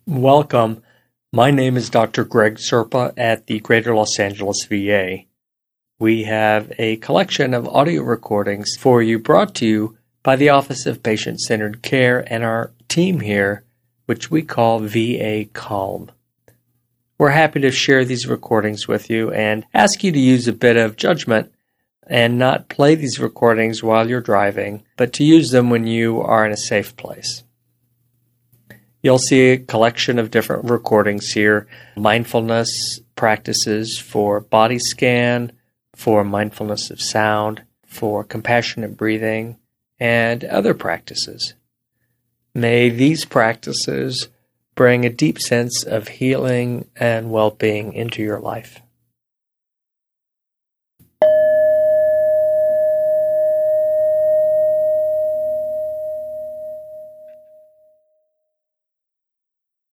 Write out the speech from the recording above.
Welcome. My name is Dr. Greg Serpa at the Greater Los Angeles VA. We have a collection of audio recordings for you brought to you by the Office of Patient-Centered Care and our team here, which we call VA Calm. We're happy to share these recordings with you and ask you to use a bit of judgment and not play these recordings while you're driving, but to use them when you are in a safe place. You'll see a collection of different recordings here. Mindfulness practices for body scan, for mindfulness of sound, for compassionate breathing, and other practices. May these practices bring a deep sense of healing and well-being into your life.